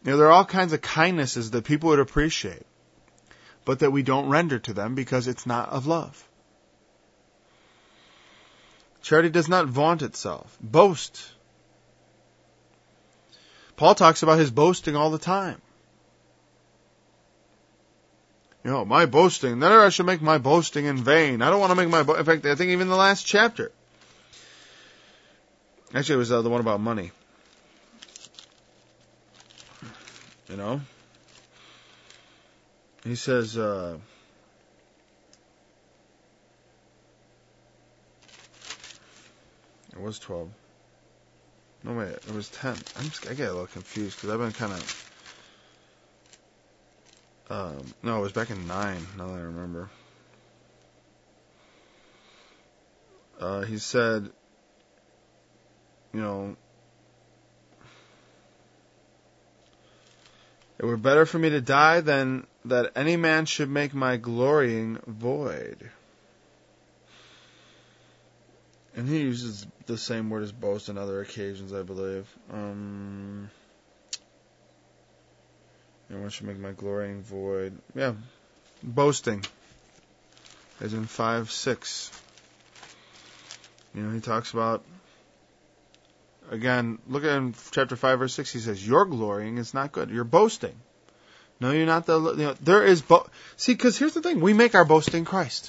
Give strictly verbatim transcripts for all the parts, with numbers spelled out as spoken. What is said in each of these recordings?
You know, there are all kinds of kindnesses that people would appreciate, but that we don't render to them because it's not of love. Charity does not vaunt itself, boast. Paul talks about his boasting all the time. You know, my boasting, then I should make my boasting in vain. I don't want to make my bo- in fact, I think even the last chapter. Actually, it was uh, the one about money. You know? He says, uh, it was twelve. No, wait, it was ten. I'm just, I get a little confused because I've been kind of, um, no, it was back in nine, now that I remember. Uh, he said, you know, it were better for me to die than that any man should make my glorying void. And he uses the same word as boast on other occasions, I believe. Um, no one should make my glorying void. Yeah, boasting. As in five, six. You know, he talks about, again, look at in chapter five, verse six, he says, your glorying is not good. You're boasting. No, you're not the, you know, there is, bo- see, because here's the thing, we make our boast in Christ.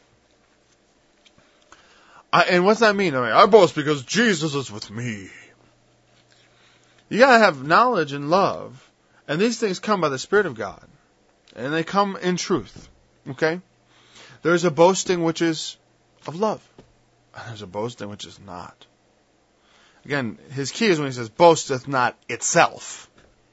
I, and what's that mean? I mean, I boast because Jesus is with me. You gotta have knowledge and love, and these things come by the Spirit of God, and they come in truth. Okay? There's a boasting which is of love, and there's a boasting which is not. Again, his key is when he says, boasteth not itself.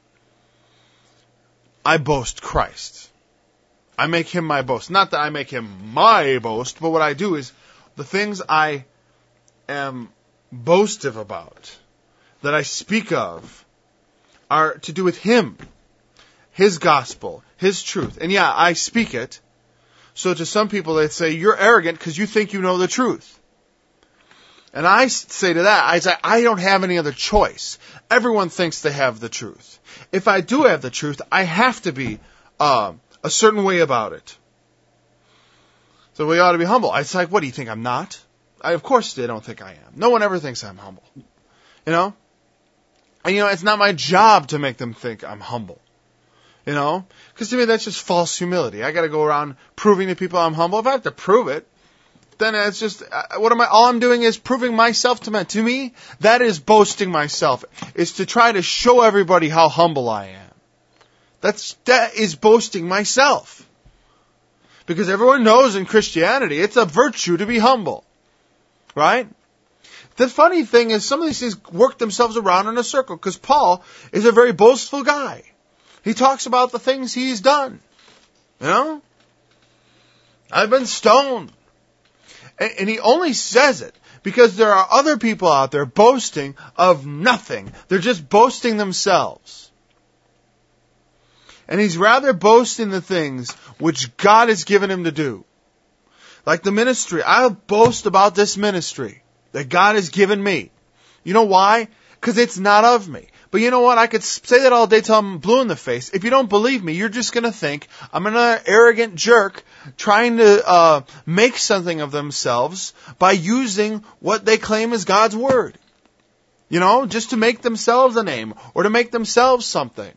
I boast Christ. I make him my boast. Not that I make him my boast, but what I do is the things I am boastive about, that I speak of, are to do with him, his gospel, his truth. And yeah, I speak it. So to some people they say, you're arrogant because you think you know the truth. And I say to that, I say, I don't have any other choice. Everyone thinks they have the truth. If I do have the truth, I have to be uh, a certain way about it. So we ought to be humble. It's like, what do you think, I'm not? I, of course they don't think I am. No one ever thinks I'm humble. You know? And you know, it's not my job to make them think I'm humble. You know? Because to me that's just false humility. I gotta go around proving to people I'm humble. If I have to prove it, then it's just, what am I, all I'm doing is proving myself to men. To me, that is boasting myself. It's to try to show everybody how humble I am. That's, that is boasting myself. Because everyone knows in Christianity, it's a virtue to be humble. Right? The funny thing is, some of these things work themselves around in a circle, because Paul is a very boastful guy. He talks about the things he's done. You know? I've been stoned. And he only says it because there are other people out there boasting of nothing. They're just boasting themselves. And he's rather boasting the things which God has given him to do. Like the ministry. I'll boast about this ministry that God has given me. You know why? Because it's not of me. But you know what? I could say that all day till I'm blue in the face. If you don't believe me, you're just going to think I'm an arrogant jerk trying to uh, make something of themselves by using what they claim is God's word. You know, just to make themselves a name or to make themselves something.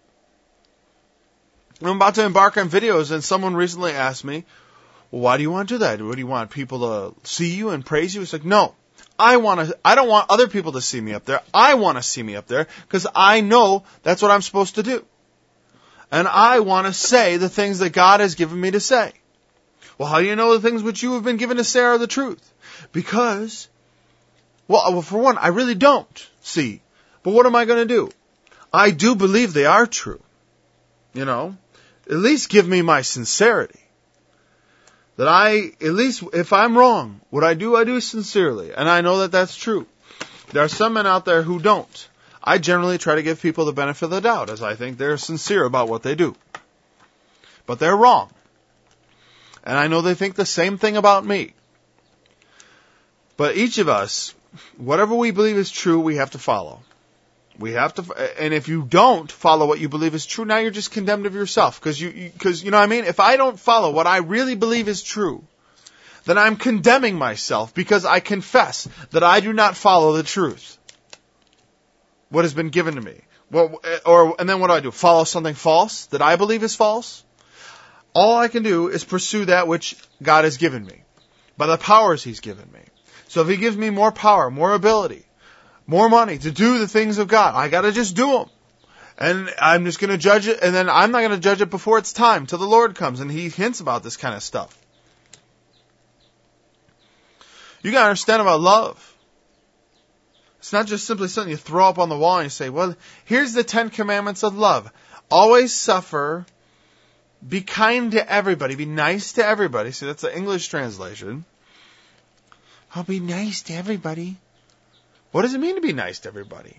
I'm about to embark on videos, and someone recently asked me, well, why do you want to do that? What do you want, people to see you and praise you? It's like, no. I want to, I don't want other people to see me up there. I want to see me up there because I know that's what I'm supposed to do. And I want to say the things that God has given me to say. Well, how do you know the things which you have been given to say are the truth? Because, well, for one, I really don't see. But what am I going to do? I do believe they are true. You know, at least give me my sincerity. That I, at least if I'm wrong, what I do, I do sincerely. And I know that that's true. There are some men out there who don't. I generally try to give people the benefit of the doubt, as I think they're sincere about what they do. But they're wrong. And I know they think the same thing about me. But each of us, whatever we believe is true, we have to follow. We have to, and if you don't follow what you believe is true, now you're just condemned of yourself. Because you, because you know what I mean? If I don't follow what I really believe is true, then I'm condemning myself because I confess that I do not follow the truth. What has been given to me. Well, or, and then what do I do? Follow something false that I believe is false? All I can do is pursue that which God has given me by the powers He's given me. So if He gives me more power, more ability, more money to do the things of God, I gotta just do them. And I'm just gonna judge it, and then I'm not gonna judge it before it's time, till the Lord comes, and He hints about this kind of stuff. You gotta understand about love. It's not just simply something you throw up on the wall and you say, well, here's the Ten Commandments of love. Always suffer, be kind to everybody, be nice to everybody. See, that's the English translation. I'll be nice to everybody. What does it mean to be nice to everybody?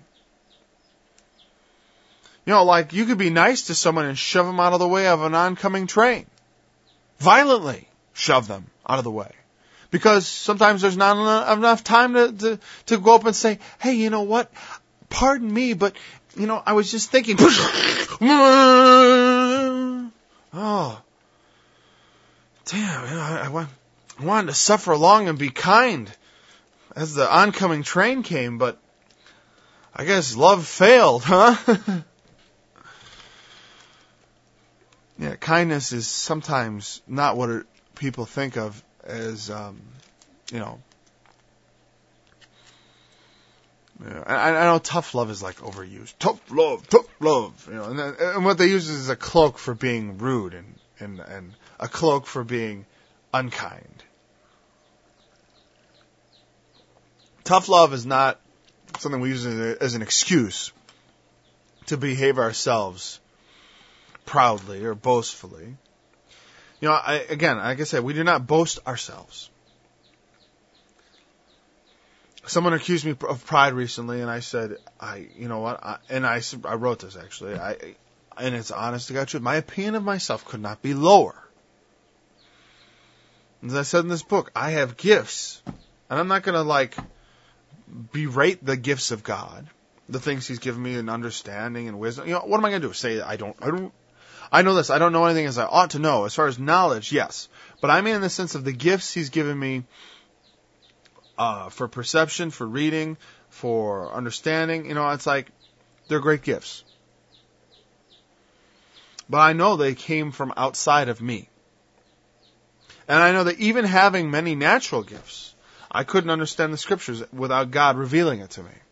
You know, like you could be nice to someone and shove them out of the way of an oncoming train. Violently shove them out of the way. Because sometimes there's not enough time to, to, to go up and say, hey, you know what? Pardon me, but, you know, I was just thinking. Oh, damn, you know, I, I, want, I wanted to suffer along and be kind as the oncoming train came, but I guess love failed, huh? Yeah, kindness is sometimes not what it, people think of as, um, you know, yeah, I, I know tough love is like overused. Tough love, tough love, you know, and, and what they use is a cloak for being rude and, and, and a cloak for being unkind. Tough love is not something we use as an excuse to behave ourselves proudly or boastfully. You know, I, again, like I said, we do not boast ourselves. Someone accused me of pride recently, and I said, I, you know what, I, and I, I wrote this actually, I, and it's honest to God truth. My opinion of myself could not be lower. As I said in this book, I have gifts, and I'm not going to like berate the gifts of God, the things He's given me in understanding and wisdom. You know, what am I going to do? Say I don't, I don't. I know this. I don't know anything as I ought to know. As far as knowledge, yes. But I mean in the sense of the gifts He's given me uh, for perception, for reading, for understanding. You know, it's like they're great gifts. But I know they came from outside of me. And I know that even having many natural gifts, I couldn't understand the Scriptures without God revealing it to me.